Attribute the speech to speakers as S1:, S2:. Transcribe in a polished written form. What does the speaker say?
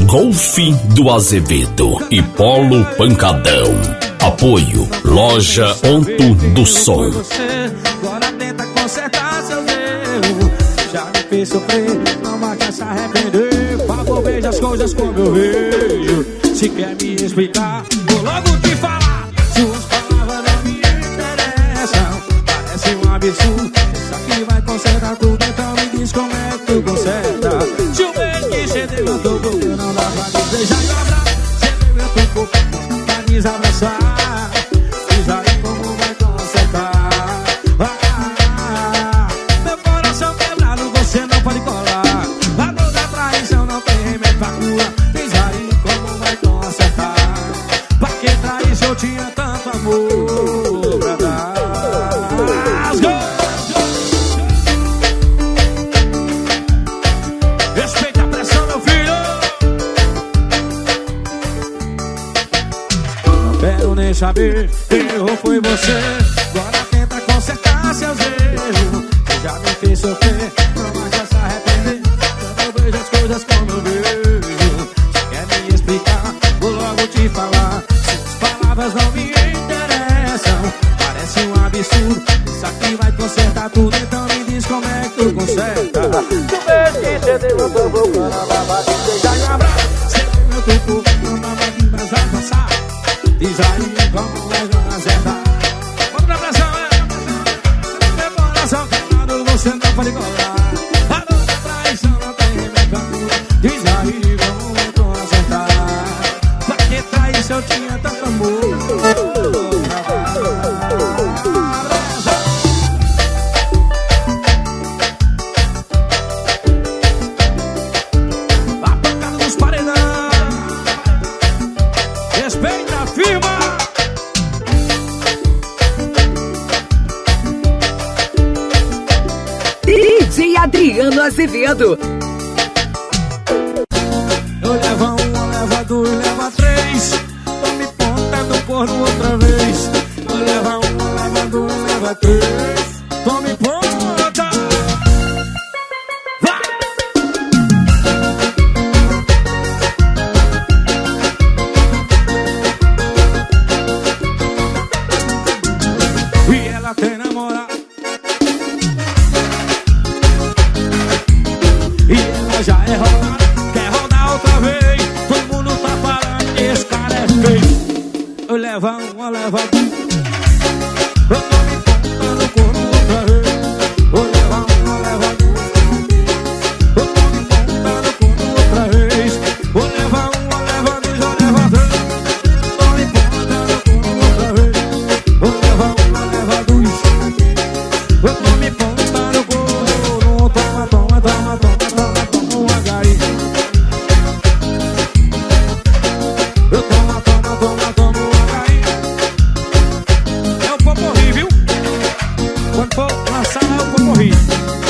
S1: Golf do Azevedo e Polo Pancadão. Apoio Loja Ponto do Som.
S2: Agora tenta consertar seus erros. Já me fez sofrer, não vai se arrepender. Por favor, veja as coisas como eu vejo. Se quer me explicar, vou logo te falar. Suas palavras não me interessam. Parece um absurdo. Isso aqui vai consertar tudo, então me diz como é que tu conserta. Se o beijo que você deu eu tô procurando, não dá pra desejar e um abraço. Você deu eu tô procurando pra desabraçar. Diz aí como vai consertar. Meu coração quebrado, você não pode colar. A dor da traição não tem remédio pra cura. Diz aí como vai consertar. Pra que trair se eu tinha tanto amor pra dar? Respeita a pressão, meu filho. Não quero nem saber quem errou foi você. Agora tenta consertar seus erros. Você já me fez sofrer, não vai se arrepender. Eu vejo as coisas como eu vejo. Se quer me explicar, vou logo te falar. Suas palavras não me interessam. Parece um absurdo. Isso aqui vai consertar tudo, então me diz como é que tu conserta. Tu beijo que você deu, eu tô procurando a babada. Beijar e abraço. Você deu, eu tô procurando a babada, mas vai passar. Diz aí como vai consertar. Vamos na pressão, meu coração queimado, você não pode colar. A dor da traição não tem remédio pra cura. Diz aí como vai consertar. Pra que trair se eu tinha tanto amor? A pancada dos paredão. Respeita a firma.
S3: DJ Adriano Azevedo.
S2: Eu levo um, eu levo dois, leva três. Tô me ponta no corno outra vez. Eu levo um, eu levo dois, leva três. Tô me ponta. Vai! E ela tem namorado. E ela já é rodada, quer rodar outra vez. Todo mundo tá falando que esse cara é feio. Eu levo um, eu levo dois. Eu tô me contando corno outra vez. Eu levo um, eu levo dois. Eu tô me contando corno outra vez. Eu levo um, eu levo dois, eu levo três. Eu tô me contando corno outra vez. Eu levo um, eu levo dois. Eu tô me contando corno. Toma, toma, toma, toma. Eu tomo, toma, toma, toma um HI. É o Poporri, viu? Quando for lançar é o Poporri.